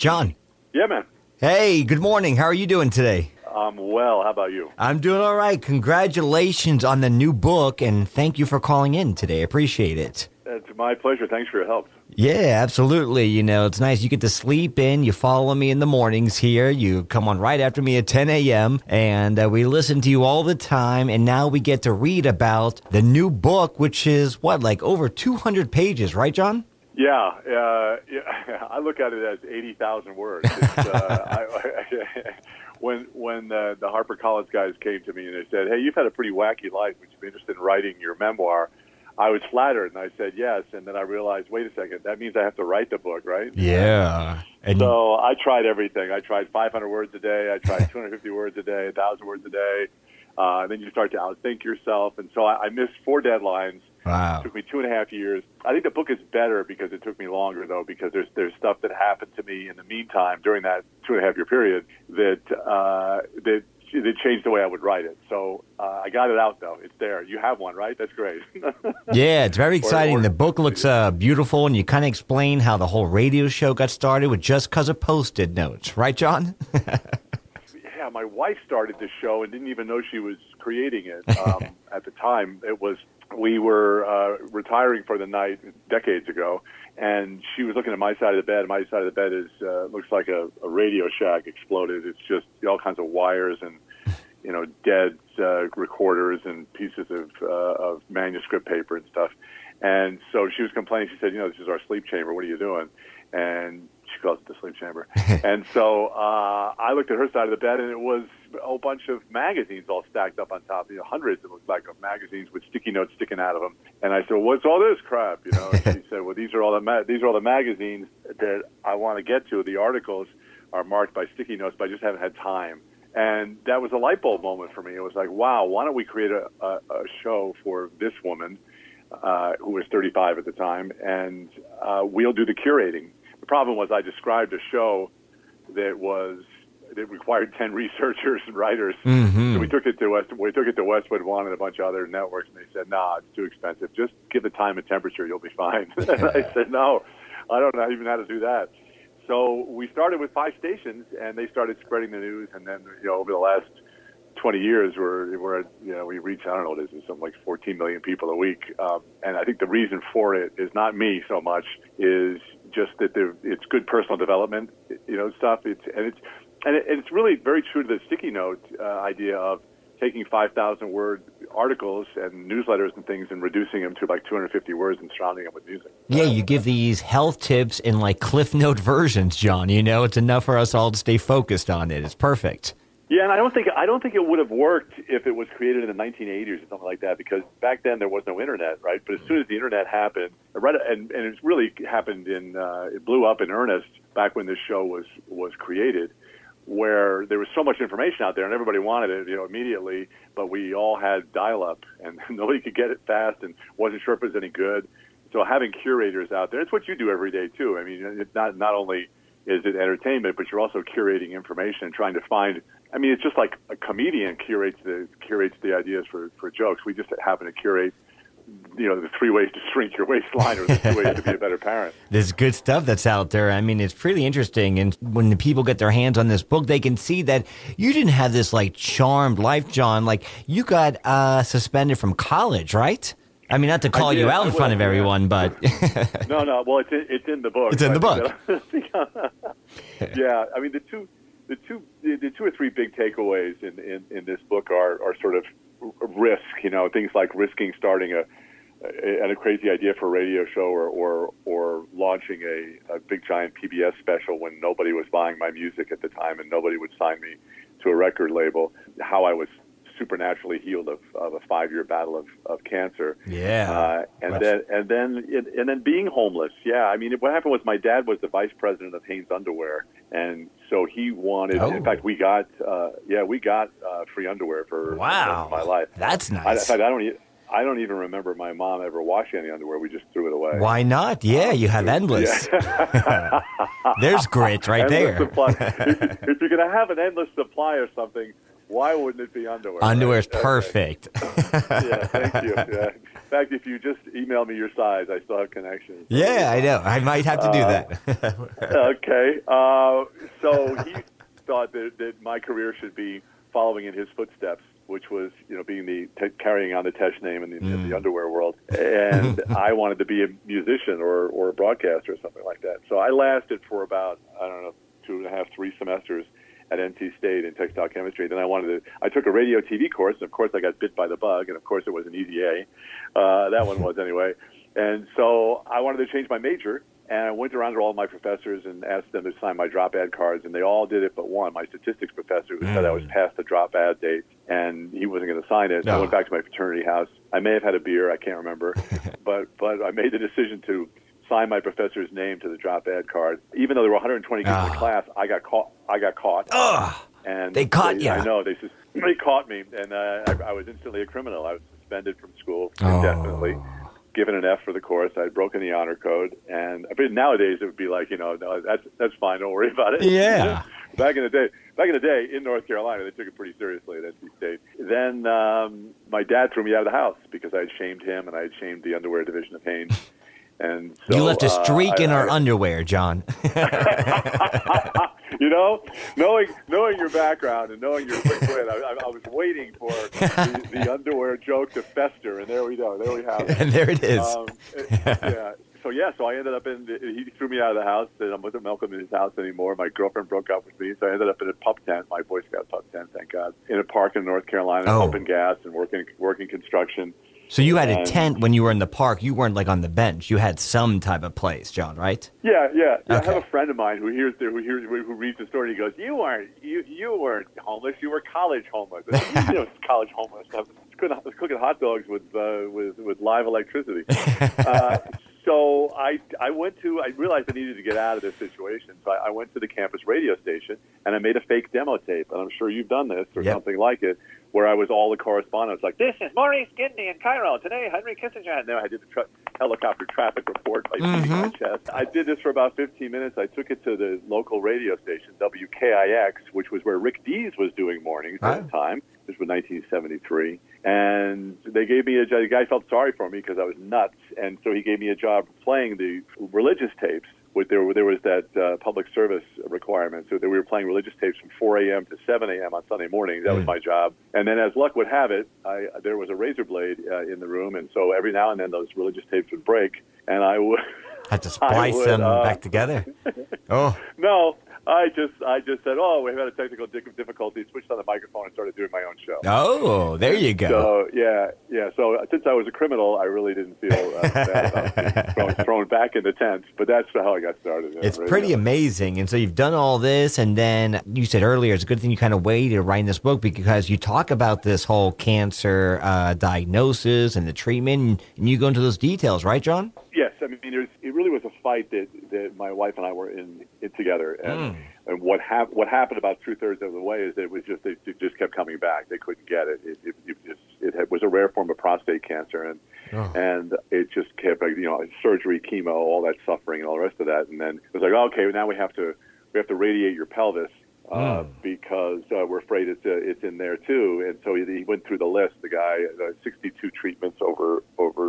John. Yeah, man. Hey, good morning. How are you doing today? I'm well. How about you? I'm doing all right. Congratulations on the new book, and thank you for calling in today. I appreciate it. It's my pleasure. Thanks for your help. Yeah, absolutely. You know, it's nice. You get to sleep in. You follow me in the mornings here. You come on right after me at 10 a.m., and we listen to you all the time. And now we get to read about the new book, which is, like over 200 pages, right, John? Yeah, I look at it as 80,000 words. When the HarperCollins guys came to me and they said, "Hey, you've had a pretty wacky life. Would you be interested in writing your memoir?" I was flattered, and I said yes. And then I realized, wait a second, that means I have to write the book, right? Yeah. So I tried everything. I tried 500 words a day. I tried 250 words a day, 1,000 words a day. Then you start to outthink yourself. And so I missed 4 deadlines. Wow. It took me 2.5 years. I think the book is better because it took me longer, though, because there's stuff that happened to me in the meantime during that 2.5-year period that changed the way I would write it. So I got it out, though. It's there. You have one, right? That's great. Yeah, it's very exciting. The book looks beautiful, and you kind of explain how the whole radio show got started with just 'cause of Post-it notes. Right, John? Yeah, my wife started the show and didn't even know she was creating it at the time. We were retiring for the night decades ago, and she was looking at my side of the bed. My side of the bed is looks like a Radio Shack exploded. It's just all kinds of wires and dead recorders and pieces of manuscript paper and stuff. And so she was complaining. She said, "This is our sleep chamber. What are you doing?" And she calls it the sleep chamber. And so I looked at her side of the bed, and it was a whole bunch of magazines all stacked up on top. Hundreds, it looked like, of magazines with sticky notes sticking out of them. And I said, "What's all this crap?" And she said, "Well, these are all the magazines that I want to get to. The articles are marked by sticky notes, but I just haven't had time." And that was a light bulb moment for me. It was like, wow, why don't we create a show for this woman who was 35 at the time, and we'll do the curating. The problem was I described a show that required 10 researchers and writers. Mm-hmm. So we took it to Westwood One and a bunch of other networks, and they said, "Nah, it's too expensive. Just give the time and temperature, you'll be fine." And I said, "No, I don't know even how to do that." So we started with 5 stations, and they started spreading the news. And then, over the last 20 years, we reach, I don't know what it is, something like 14 million people a week. And I think the reason for it is not me so much, is just that it's good personal development, stuff. It's really very true to the sticky note idea of taking 5,000 word articles and newsletters and things and reducing them to like 250 words and surrounding them with music. Yeah, you give these health tips in like Cliff Note versions, John. It's enough for us all to stay focused on it. It's perfect. Yeah, and I don't think it would have worked if it was created in the 1980s or something like that, because back then there was no internet, right? But as soon as the internet happened, and it really happened it blew up in earnest back when this show was created, where there was so much information out there and everybody wanted it, immediately, but we all had dial-up and nobody could get it fast and wasn't sure if it was any good. So having curators out there, it's what you do every day too. I mean, it's not only is it entertainment, but you're also curating information and trying to find. I mean, it's just like a comedian curates the ideas for jokes. We just happen to curate, the 3 ways to shrink your waistline or the 2 ways to be a better parent. There's good stuff that's out there. I mean, it's pretty interesting. And when the people get their hands on this book, they can see that you didn't have this like charmed life, John. Like you got suspended from college, right? I mean, not to call you out in front of everyone, but no. Well, it's in the book. It's in the book. Yeah, I mean, the two or three big takeaways in this book are sort of risk. Things like risking starting a crazy idea for a radio show or launching a big giant PBS special when nobody was buying my music at the time and nobody would sign me to a record label. How I was supernaturally healed of a 5-year battle of cancer. Yeah. And then being homeless. Yeah. I mean, what happened was my dad was the vice president of Hanes Underwear, and so he wanted. In fact, we got free underwear for my life. That's nice. In fact, I don't even remember my mom ever washing any underwear. We just threw it away. Why not? Yeah, you have endless. Yeah. There's grit right endless there. Supply. If you're going to have an endless supply of something, Why wouldn't it be underwear? Underwear's right? perfect. Yeah, thank you. Yeah. In fact, if you just email me your size, I still have connections. Yeah, I know. I might have to do that. Okay. So he thought that my career should be following in his footsteps, which was, being carrying on the Tesh name in the underwear world. And I wanted to be a musician or a broadcaster or something like that. So I lasted for about, 2.5, 3 semesters at NC State in textile chemistry. Then I took a radio TV course, and of course I got bit by the bug, and of course it was an easy A. That one was anyway. And so I wanted to change my major, and I went around to all my professors and asked them to sign my drop ad cards, and they all did it but one, my statistics professor, who said I was past the drop ad date, and he wasn't going to sign it. No. I went back to my fraternity house. I may have had a beer, I can't remember, but I made the decision to sign my professor's name to the drop ad card. Even though there were 120 kids in the class, I got caught. And they caught you. I know. They caught me, and I was instantly a criminal. I was suspended from school indefinitely, given an F for the course. I had broken the honor code, but nowadays it would be like, no, that's fine. Don't worry about it. Yeah. Back in the day, in North Carolina, they took it pretty seriously at NC State. Then my dad threw me out of the house because I had shamed him and I had shamed the underwear division of Hanes. And so, you left a streak in our underwear, John. Knowing your background and knowing your quick wit, I was waiting for the underwear joke to fester, and there we go. There we have it. And there it is. So I ended up he threw me out of the house, and I wasn't welcome in his house anymore. My girlfriend broke up with me, so I ended up in a pup tent, my Boy Scout pup tent, thank God, in a park in North Carolina, pumping gas and working construction. So you had a tent when you were in the park. You weren't like on the bench. You had some type of place, John, right? Yeah. Okay. I have a friend of mine who reads the story. He goes, "You weren't homeless. You were college homeless. College homeless. I was cooking hot dogs with live electricity." So I realized I needed to get out of this situation. So I went to the campus radio station and I made a fake demo tape. And I'm sure you've done this or something like it, where I was all the correspondents like, "This is Maurice Gidney in Cairo. Today, Henry Kissinger." And then I did the helicopter traffic report by beating my chest. I did this for about 15 minutes. I took it to the local radio station, WKIX, which was where Rick Dees was doing mornings at the time. This was 1973. And they gave me the guy felt sorry for me because I was nuts. And so he gave me a job playing the religious tapes. There was that public service requirement, so that we were playing religious tapes from 4 a.m. to 7 a.m. on Sunday mornings. That was my job. And then, as luck would have it, there was a razor blade in the room, and so every now and then those religious tapes would break, and I would had to splice them back together. Oh no. I just said, we've had a technical difficulty, switched on the microphone and started doing my own show. Oh, there you go. So, yeah. So since I was a criminal, I really didn't feel bad about being thrown back in the tent. But that's how I got started. It's pretty amazing. And so you've done all this, and then you said earlier it's a good thing you kind of waited to write this book because you talk about this whole cancer diagnosis and the treatment, and you go into those details, right, John? Yes. I mean, it really was a fight that my wife and I were in together. And what happened about 2/3 of the way is that it just kept coming back. They couldn't get it. It was a rare form of prostate cancer, and it just kept, surgery, chemo, all that suffering, and all the rest of that. And then it was like, okay, now we have to radiate your pelvis because we're afraid it's in there too. And so he went through the list. The guy, 62 treatments over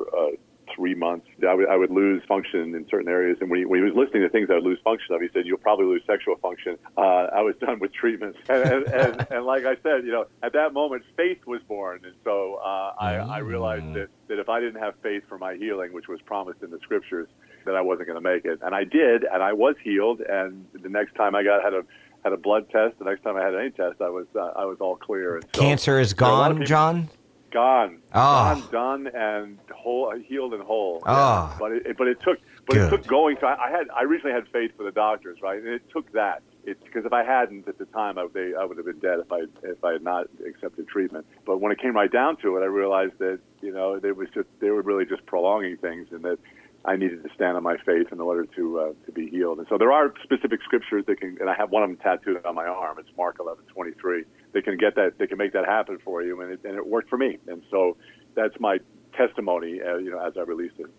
3 months. I would lose function in certain areas. And when he was listening to things I would lose function of, he said, "You'll probably lose sexual function." I was done with treatments. And like I said, at that moment, faith was born. And so I realized that if I didn't have faith for my healing, which was promised in the scriptures, that I wasn't going to make it. And I did, and I was healed. And the next time I had a blood test, the next time I had any test, I was all clear. And so, cancer is gone, John? Gone, done, and healed and whole. Oh. But it took going. So I originally had faith for the doctors, right? And it took that. Because if I hadn't at the time, I would have been dead if I had not accepted treatment. But when it came right down to it, I realized that they were really just prolonging things, and that I needed to stand on my faith in order to be healed. And so there are specific scriptures that can, and I have one of them tattooed on my arm. It's Mark 11:23. They can get that. They can make that happen for you, and it worked for me. And so that's my testimony, as I release this book.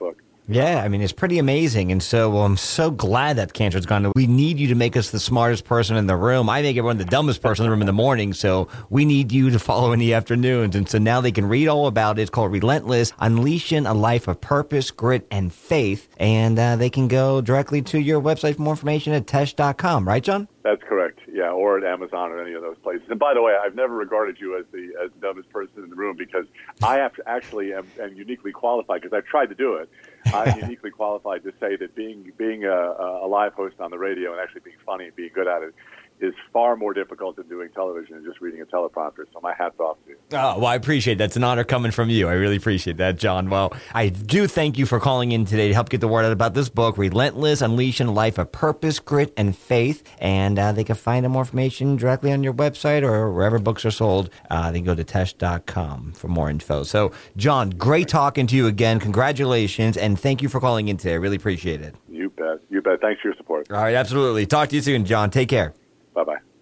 Yeah, I mean, it's pretty amazing. And so I'm so glad that cancer's gone. We need you to make us the smartest person in the room. I make everyone the dumbest person in the room in the morning. So we need you to follow in the afternoons. And so now they can read all about it. It's called Relentless, Unleashing a Life of Purpose, Grit, and Faith. And they can go directly to your website for more information at tesh.com. Right, John? That's correct. Yeah, or at Amazon or any of those places. And by the way, I've never regarded you as the dumbest person in the room because I have to actually am uniquely qualified because I've tried to do it. I'm uniquely qualified to say that being a live host on the radio and actually being funny and being good at it is far more difficult than doing television and just reading a teleprompter. So my hat's off to you. Oh, well, I appreciate that. It's an honor coming from you. I really appreciate that, John. Well, I do thank you for calling in today to help get the word out about this book, Relentless, Unleashing a Life of Purpose, Grit, and Faith. And they can find more information directly on your website or wherever books are sold. They can go to tesh.com for more info. So, John, great talking to you again. Congratulations, and thank you for calling in today. I really appreciate it. You bet. You bet. Thanks for your support. All right, absolutely. Talk to you soon, John. Take care.